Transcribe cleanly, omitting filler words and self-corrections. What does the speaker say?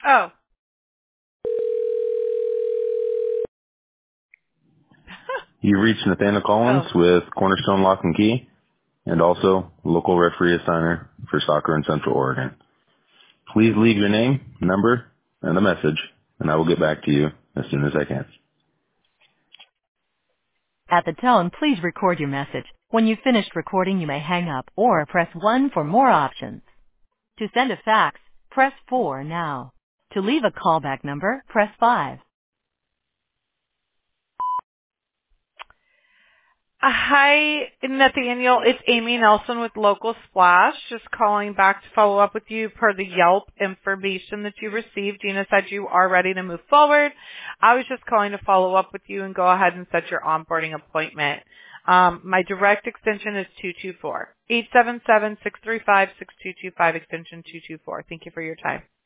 Oh. You reached Nathaniel Collins with Cornerstone Lock and Key and also local referee assigner for soccer in Central Oregon. Please leave your name, number, and a message, and I will get back to you as soon as I can. At the tone, please record your message. When you've finished recording, you may hang up or press 1 for more options. To send a fax, press 4 now. To leave a callback number, press 5. Hi, Nathaniel. It's Amy Nelson with Local Splash. Just calling back to follow up with you per the Yelp information that you received. Gina said you are ready to move forward. I was just calling to follow up with you and go ahead and set your onboarding appointment. My direct extension is 224. 877-635-6225, extension 224. Thank you for your time.